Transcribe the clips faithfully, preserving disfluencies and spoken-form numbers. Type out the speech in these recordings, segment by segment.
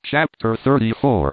Chapter thirty-four.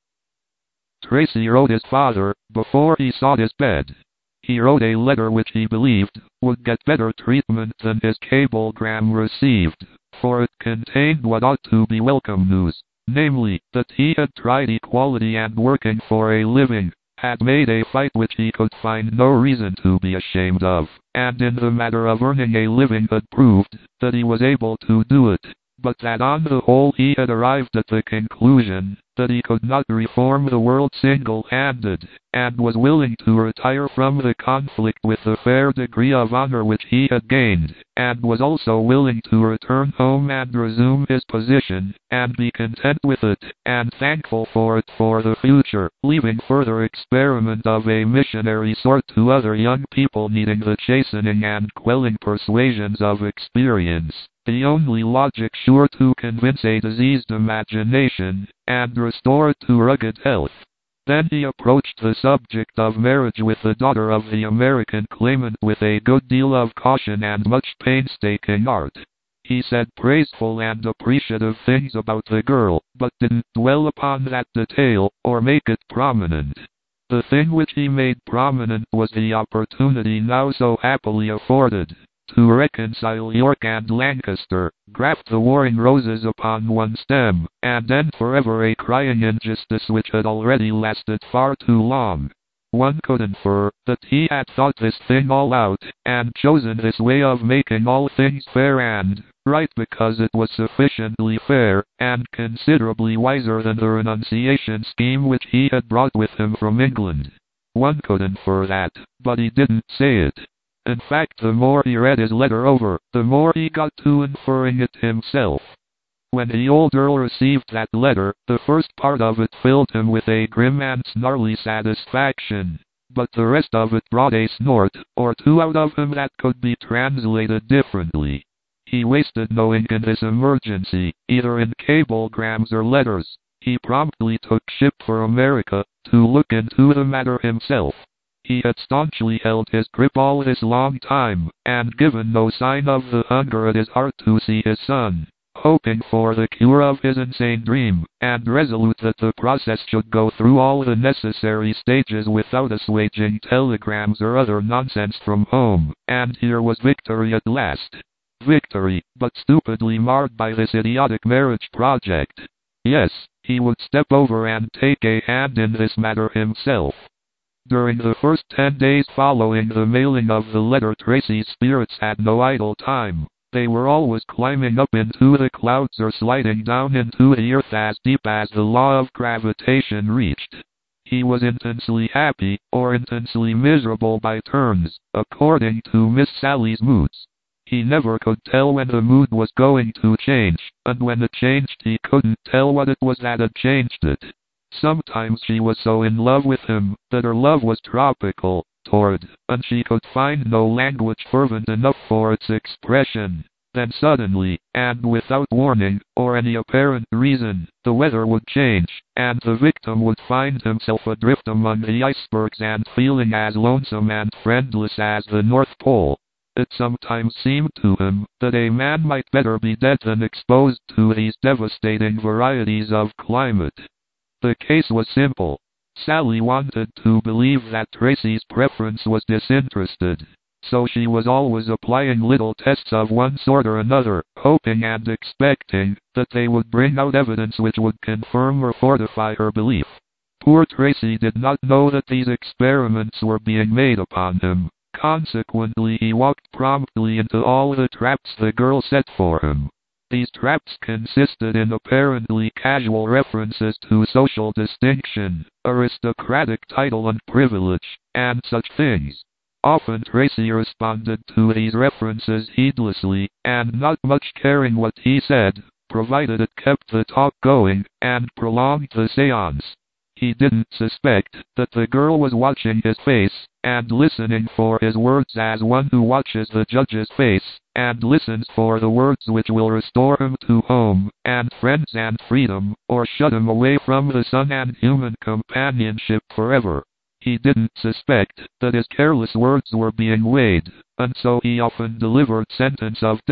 Tracy wrote his father before he sought his bed. He wrote a letter which he believed would get better treatment than his cablegram received, for it contained what ought to be welcome news, namely, that he had tried equality and working for a living, had made a fight which he could find no reason to be ashamed of, and in the matter of earning a living had proved that he was able to do it, but that on the whole he had arrived at the conclusion that he could not reform the world single-handed, and was willing to retire from the conflict with the fair degree of honor which he had gained, and was also willing to return home and resume his position, and be content with it, and thankful for it for the future, leaving further experiment of a missionary sort to other young people needing the chastening and quelling persuasions of experience, the only logic sure to convince a diseased imagination, and restore it to rugged health. Then he approached the subject of marriage with the daughter of the American claimant with a good deal of caution and much painstaking art. He said praiseful and appreciative things about the girl, but didn't dwell upon that detail, or make it prominent. The thing which he made prominent was the opportunity now so happily afforded to reconcile York and Lancaster, graft the warring roses upon one stem, and end forever a crying injustice which had already lasted far too long. One could infer that he had thought this thing all out, and chosen this way of making all things fair and right because it was sufficiently fair, and considerably wiser than the renunciation scheme which he had brought with him from England. One could infer that, but he didn't say it. In fact, the more he read his letter over, the more he got to inferring it himself. When the old Earl received that letter, the first part of it filled him with a grim and snarly satisfaction, but the rest of it brought a snort or two out of him that could be translated differently. He wasted no ink in this emergency, either in cablegrams or letters. He promptly took ship for America, to look into the matter himself. He had staunchly held his grip all this long time, and given no sign of the hunger at his heart to see his son, hoping for the cure of his insane dream, and resolute that the process should go through all the necessary stages without assuaging telegrams or other nonsense from home, and here was victory at last. Victory, but stupidly marred by this idiotic marriage project. Yes, he would step over and take a hand in this matter himself. During the first ten days following the mailing of the letter, Tracy's spirits had no idle time. They were always climbing up into the clouds or sliding down into the earth as deep as the law of gravitation reached. He was intensely happy, or intensely miserable by turns, according to Miss Sally's moods. He never could tell when the mood was going to change, and when it changed he couldn't tell what it was that had changed it. Sometimes she was so in love with him that her love was tropical, torrid, and she could find no language fervent enough for its expression. Then suddenly, and without warning, or any apparent reason, the weather would change, and the victim would find himself adrift among the icebergs and feeling as lonesome and friendless as the North Pole. It sometimes seemed to him that a man might better be dead than exposed to these devastating varieties of climate. The case was simple. Sally wanted to believe that Tracy's preference was disinterested, so she was always applying little tests of one sort or another, hoping and expecting that they would bring out evidence which would confirm or fortify her belief. Poor Tracy did not know that these experiments were being made upon him. Consequently, he walked promptly into all the traps the girl set for him. These traps consisted in apparently casual references to social distinction, aristocratic title and privilege, and such things. Often Tracy responded to these references heedlessly, and not much caring what he said, provided it kept the talk going, and prolonged the séance. He didn't suspect that the girl was watching his face, and listening for his words as one who watches the judge's face, and listens for the words which will restore him to home, and friends and freedom, or shut him away from the sun and human companionship forever. He didn't suspect that his careless words were being weighed, and so he often delivered sentence of death,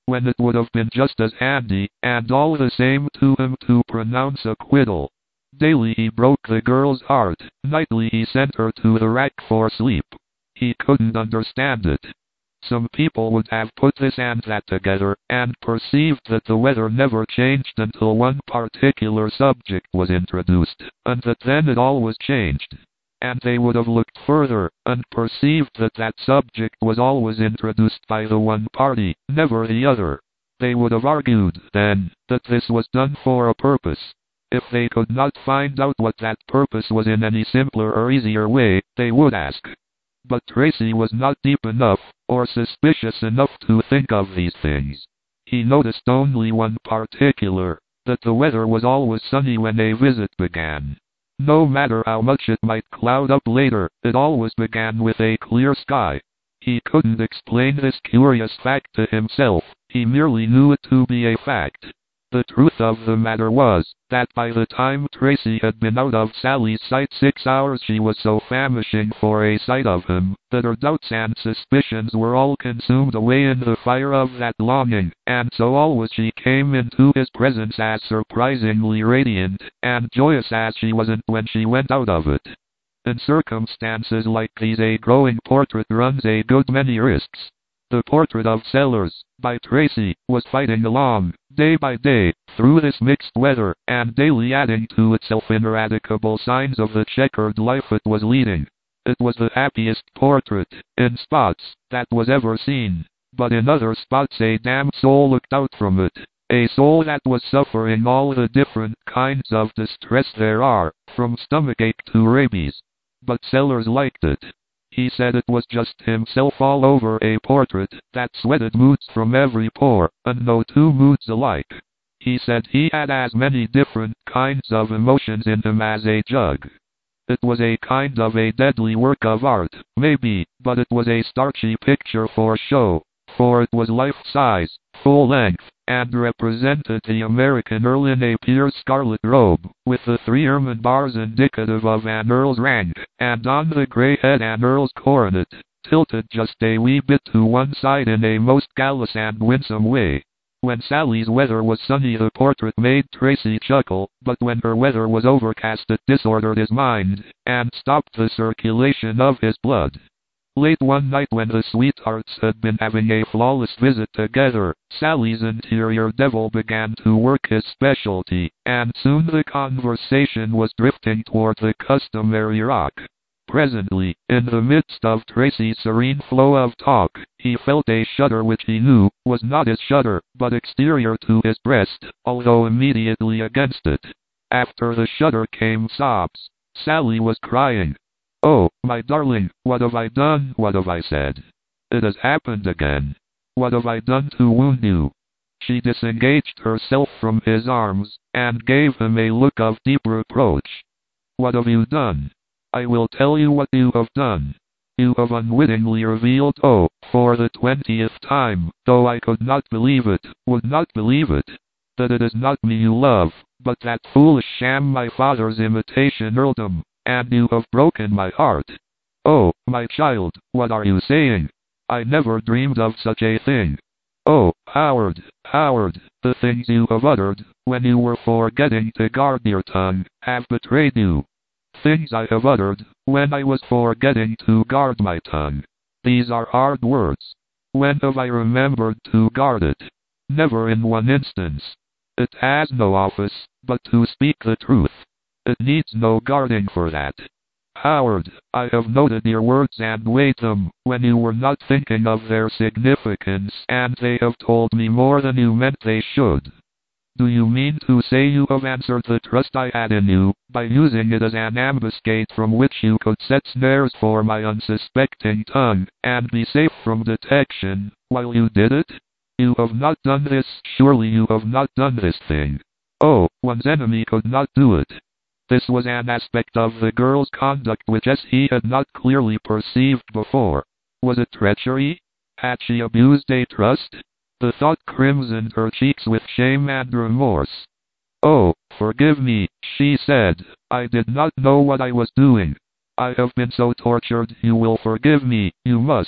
when it would have been just as handy, and all the same to him to pronounce acquittal. Daily he broke the girl's heart, nightly he sent her to the rack for sleep. He couldn't understand it. Some people would have put this and that together, and perceived that the weather never changed until one particular subject was introduced, and that then it all was changed. And they would have looked further, and perceived that that subject was always introduced by the one party, never the other. They would have argued, then, that this was done for a purpose. If they could not find out what that purpose was in any simpler or easier way, they would ask. But Tracy was not deep enough, or suspicious enough to think of these things. He noticed only one particular, that the weather was always sunny when a visit began. No matter how much it might cloud up later, it always began with a clear sky. He couldn't explain this curious fact to himself, he merely knew it to be a fact. The truth of the matter was, that by the time Tracy had been out of Sally's sight six hours she was so famishing for a sight of him, that her doubts and suspicions were all consumed away in the fire of that longing, and so always she came into his presence as surprisingly radiant, and joyous as she wasn't when she went out of it. In circumstances like these a growing portrait runs a good many risks. The portrait of Sellers, by Tracy, was fighting along, day by day, through this mixed weather, and daily adding to itself ineradicable signs of the checkered life it was leading. It was the happiest portrait, in spots, that was ever seen, but in other spots a damned soul looked out from it, a soul that was suffering all the different kinds of distress there are, from stomachache to rabies. But Sellers liked it. He said it was just himself all over a portrait, that sweated moods from every pore, and no two moods alike. He said he had as many different kinds of emotions in him as a jug. It was a kind of a deadly work of art, maybe, but it was a starchy picture for show, for it was life-size, full-length, and represented the American Earl in a pure scarlet robe, with the three ermine bars indicative of an earl's rank, and on the grey head an earl's coronet, tilted just a wee bit to one side in a most gallous and winsome way. When Sally's weather was sunny the portrait made Tracy chuckle, but when her weather was overcast it disordered his mind, and stopped the circulation of his blood. Late one night when the sweethearts had been having a flawless visit together, Sally's interior devil began to work his specialty, and soon the conversation was drifting toward the customary rock. Presently, in the midst of Tracy's serene flow of talk, he felt a shudder which he knew was not his shudder, but exterior to his breast, although immediately against it. After the shudder came sobs. Sally was crying. "Oh, my darling, what have I done? What have I said? It has happened again. What have I done to wound you?" She disengaged herself from his arms, and gave him a look of deep reproach. "What have you done? I will tell you what you have done. You have unwittingly revealed, oh, for the twentieth time, though I could not believe it, would not believe it, that it is not me you love, but that foolish sham my father's imitation earldom. And you have broken my heart. Oh, my child, what are you saying? I never dreamed of such a thing. Oh, Howard, Howard, the things you have uttered, when you were forgetting to guard your tongue, have betrayed you. Things I have uttered, when I was forgetting to guard my tongue. These are hard words. When have I remembered to guard it? Never in one instance. It has no office, but to speak the truth. It needs no guarding for that. Howard, I have noted your words and weighed them, when you were not thinking of their significance, and they have told me more than you meant they should. Do you mean to say you have answered the trust I had in you, by using it as an ambuscade from which you could set snares for my unsuspecting tongue, and be safe from detection, while you did it? You have not done this, surely you have not done this thing. Oh, one's enemy could not do it. This was an aspect of the girl's conduct which as he had not clearly perceived before. Was it treachery? Had she abused a trust? The thought crimsoned her cheeks with shame and remorse. "Oh, forgive me," she said. "I did not know what I was doing. I have been so tortured. You will forgive me, you must.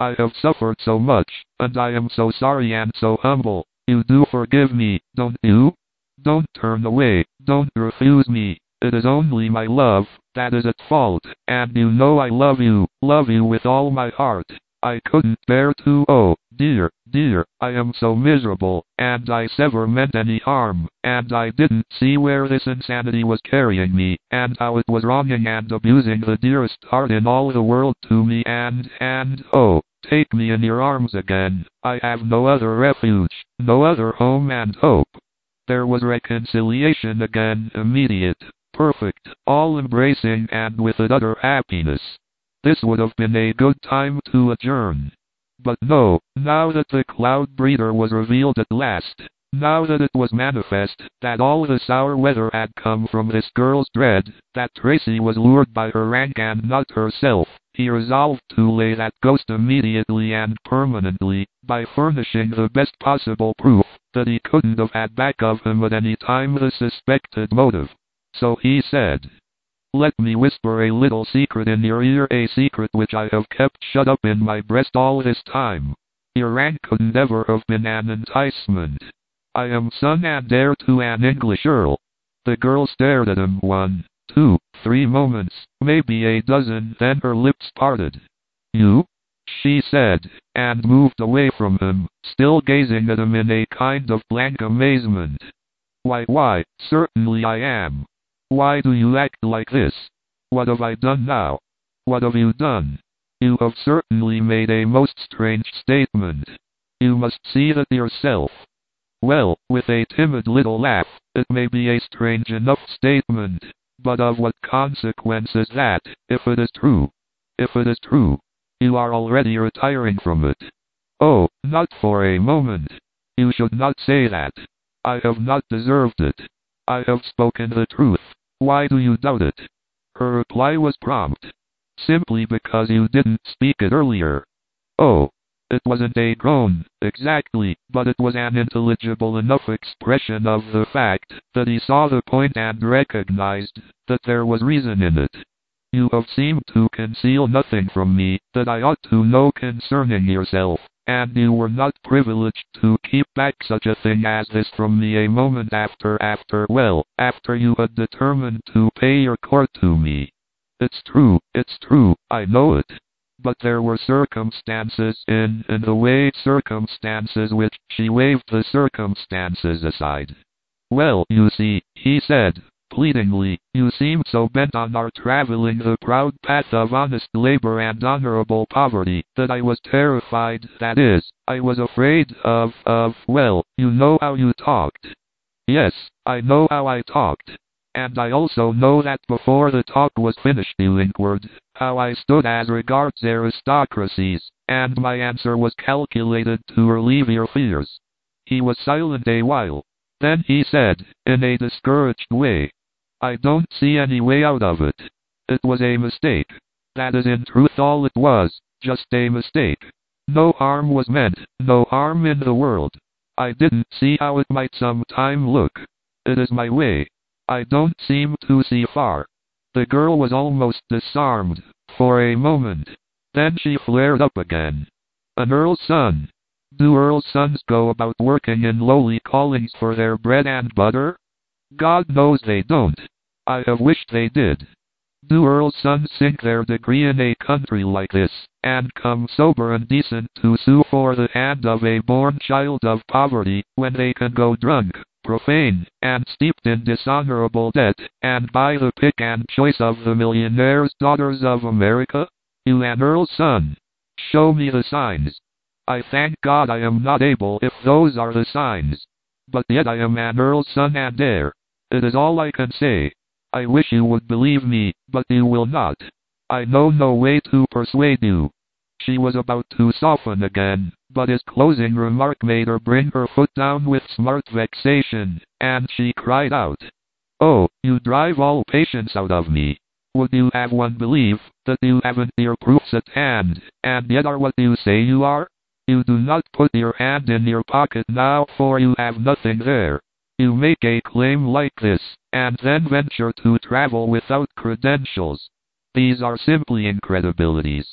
I have suffered so much, and I am so sorry and so humble. You do forgive me, don't you? Don't turn away, don't refuse me. It is only my love that is at fault, and you know I love you, love you with all my heart. I couldn't bear to, oh, dear, dear, I am so miserable, and I never meant any harm, and I didn't see where this insanity was carrying me, and how it was wronging and abusing the dearest heart in all the world to me, and, and, oh, take me in your arms again. I have no other refuge, no other home and hope. There was reconciliation again, immediate, perfect, all-embracing, and with it utter happiness. This would have been a good time to adjourn. But no, now that the cloud breeder was revealed at last, now that it was manifest that all the sour weather had come from this girl's dread, that Tracy was lured by her rank and not herself, he resolved to lay that ghost immediately and permanently, by furnishing the best possible proof that he couldn't have had back of him at any time the suspected motive. So he said, "Let me whisper a little secret in your ear, a secret which I have kept shut up in my breast all this time. Your rank could never have been an enticement. I am son and heir to an English earl." The girl stared at him one, two, three moments, maybe a dozen, then her lips parted. "You?" she said, and moved away from him, still gazing at him in a kind of blank amazement. "Why, why, certainly I am. Why do you act like this? What have I done now? What have you done? You have certainly made a most strange statement. You must see that yourself." "Well," with a timid little laugh, "it may be a strange enough statement, but of what consequence is that, if it is true? If it is true, you are already retiring from it." "Oh, not for a moment. You should not say that. I have not deserved it. I have spoken the truth. Why do you doubt it?" Her reply was prompt. "Simply because you didn't speak it earlier." "Oh." It wasn't a groan, exactly, but it was an intelligible enough expression of the fact that he saw the point and recognized that there was reason in it. "You have seemed to conceal nothing from me that I ought to know concerning yourself, and you were not privileged to keep back such a thing as this from me a moment after after well, after you had determined to pay your court to me. It's true, it's true, I know it. But there were circumstances in, in the way, circumstances which," she waved the circumstances aside. "Well, you see," he said, pleadingly, "you seemed so bent on our traveling the proud path of honest labor and honorable poverty, that I was terrified, that is, I was afraid of, of, well, you know how you talked." "Yes, I know how I talked. And I also know that before the talk was finished you inquired how I stood as regards aristocracies, and my answer was calculated to relieve your fears." He was silent a while. Then he said, in a discouraged way, "I don't see any way out of it. It was a mistake. That is in truth all it was, just a mistake. No harm was meant, no harm in the world. I didn't see how it might some time look. It is my way. I don't seem to see far." The girl was almost disarmed, for a moment. Then she flared up again. "An earl's son? Do earl's sons go about working in lowly callings for their bread and butter? God knows they don't. I have wished they did. Do earl's sons sink their degree in a country like this, and come sober and decent to sue for the hand of a born child of poverty, when they can go drunk, profane, and steeped in dishonorable debt, and buy the pick and choice of the millionaire's daughters of America? You an earl's son? Show me the signs. I thank God I am not able if those are the signs. But yet I am an earl's son and heir. It is all I can say. I wish you would believe me, but you will not. I know no way to persuade you." She was about to soften again, but his closing remark made her bring her foot down with smart vexation, and she cried out, "Oh, you drive all patience out of me. Would you have one believe that you haven't your proofs at hand, and yet are what you say you are? You do not put your hand in your pocket now, for you have nothing there. You make a claim like this, and then venture to travel without credentials. These are simply incredibilities.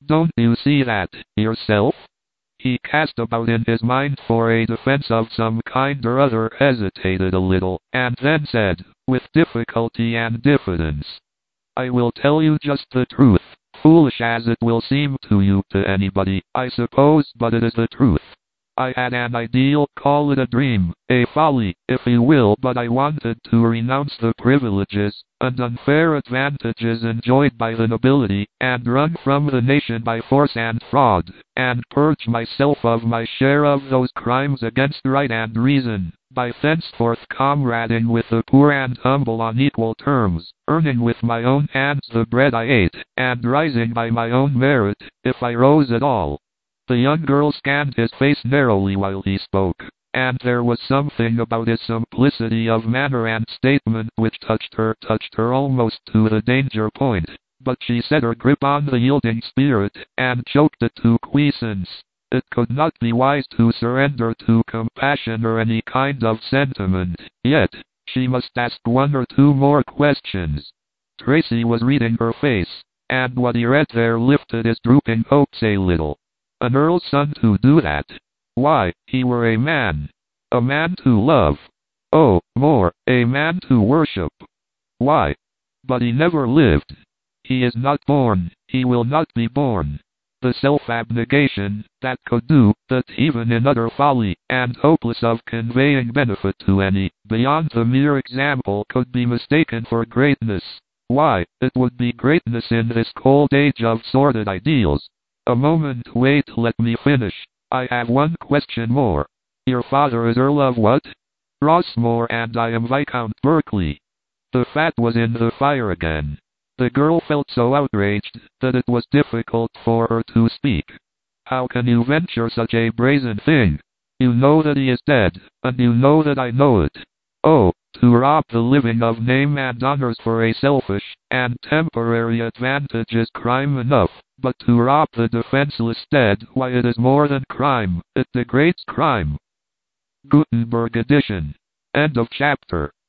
Don't you see that, yourself? He cast about in his mind for a defense of some kind or other, hesitated a little, and then said, with difficulty and diffidence, I will tell you just the truth, foolish as it will seem to you, to anybody, I suppose, but it is the truth. I had an ideal, call it a dream, a folly, if you will, but I wanted to renounce the privileges and unfair advantages enjoyed by the nobility, and run from the nation by force and fraud, and purge myself of my share of those crimes against right and reason, by thenceforth comrading with the poor and humble on equal terms, earning with my own hands the bread I ate, and rising by my own merit, if I rose at all. The young girl scanned his face narrowly while he spoke, and there was something about his simplicity of manner and statement which touched her, touched her almost to the danger point, but she set her grip on the yielding spirit, and choked it to quiescence. It could not be wise to surrender to compassion or any kind of sentiment, yet, she must ask one or two more questions. Tracy was reading her face, and what he read there lifted his drooping hopes a little. An earl's son to do that? Why, he were a man. A man to love. Oh, more, a man to worship. Why? But he never lived. He is not born, he will not be born. The self-abnegation, that could do, that even in utter folly, and hopeless of conveying benefit to any, beyond the mere example, could be mistaken for greatness. Why, it would be greatness in this cold age of sordid ideals. A moment, wait, let me finish. I have one question more. Your father is Earl of what? Rossmore, and I am Viscount Berkeley. The fat was in the fire again. The girl felt so outraged that it was difficult for her to speak. How can you venture such a brazen thing? You know that he is dead, and you know that I know it. Oh, to rob the living of name and honors for a selfish and temporary advantage is crime enough, but to rob the defenseless dead, why, it is more than crime, it degrades crime. Gutenberg edition. End of chapter.